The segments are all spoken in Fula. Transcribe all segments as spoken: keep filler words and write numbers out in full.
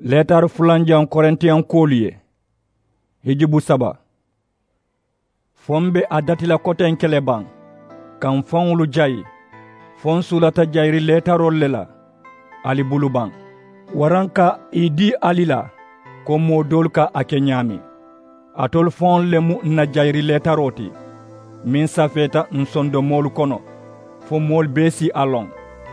Letar fulanjan Korinthian koliye hijibu saba Fombe adatila koten keleban kan fonulu jayi fon sulata jayri letarol lela ali buluban waranka idi alila ko modol ka akenyami atol fon lemu na jayri letaroti min safeta nsondo molu kono fo mol besi alon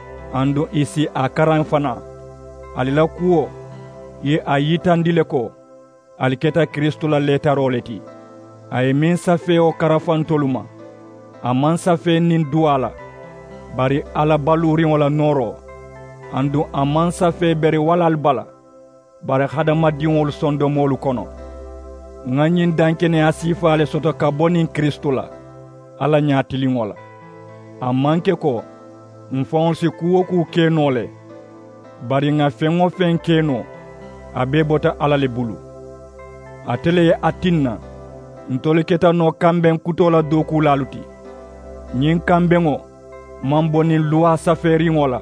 ando isi akaran fana alila kuo ye ayitandile ko aliketa Kristo la letaroleti ay min safe o karafantoluma aman safe nin duala bari ala baluri wala noro andu aman safe beri walal bala bari hadama diwol sondo molu kono nganyin dankene asifale soto kabonin Kristo la ala nyatili ngola amanke ko mfon si kuwo ku kenole bari nga fengo fen keno abe bota ala le bulu atele ye atinna ntole keta no kamben kutola doku laluti nyin kambengo mamboni luwa saferi ngola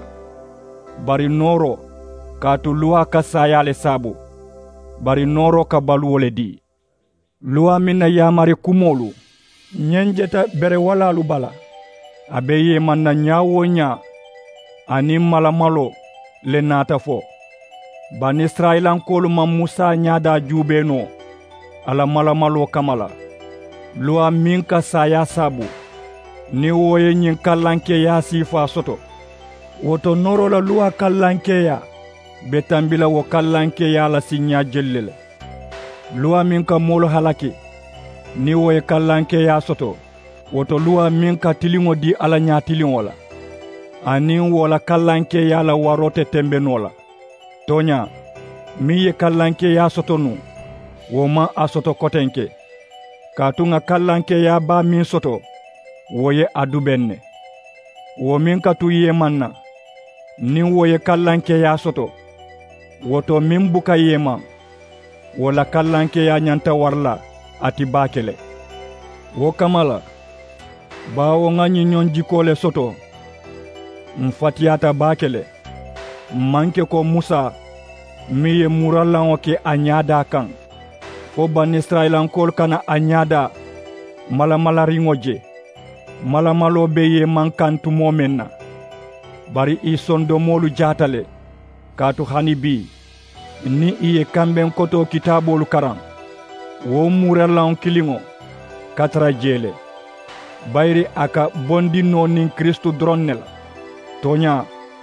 bari noro katu luwa kasayale sabu bari noro ka baluwole di luwa minna yamari kumolu nyenjeta bere walalu bala abe ye manna nyawo nya ani malamalo le nata fo ban Israelan kolu ma Musa nyada jubeno ala malamalo kamala luwa minka saya sabu ni woye nyin kallanke ya sifa soto woto noro la luwa kallanke ya betambila wo kallanke ya la sinya jellele luwa minka molo halaki ni woye kallanke ya soto woto luwa minka tilingo di ala nya tilingo la ani wola kallanke ya la warote tembenola tonya miye kallanke ya soto nu woma asoto kotenke katunga kallanke ya ba min soto woye adubenne wo min katu ye manna ni woye kallanke ya soto woto min buka yema wala kallanke ya nyanta warla ati bakele wo kamala bawo ngani nyon jikole soto mfatiyata bakele manke ko Musa miye muralan ke anyada kan fo ban Israelan kol kana anyada mala mala ringoje mala malo beye mankantu momenna bari isondo molu jatale katu hanibi ni iye kamben koto kitabolu karan wo muralan kilingo katra jele bayri aka bondino nin Kristo dronnela tonya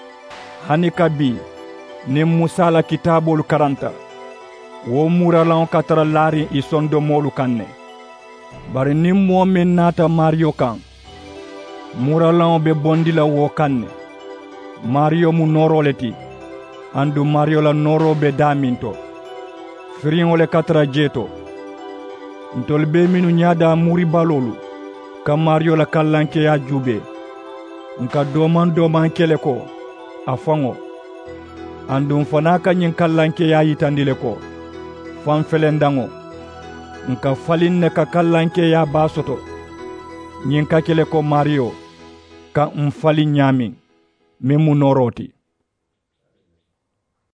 hanikabi ne Musa la kitabolu karanta wo muralan katara lari isondo molu kanne bari ni momen nata Mario kan muralan be bondila wo kanne Mario mu noroleti andu Mario la noro be daminto friole katara jeto ntol be minu nyada muri balolu ka Mario la kallanke ya jube nka doman doman kele ko afango andum fanaka nyin kallanke ya yitandile ko fan felendango nka falinne ka kallanke ya basoto nyin ka kele ko Mario ka mfali nyami memu noroti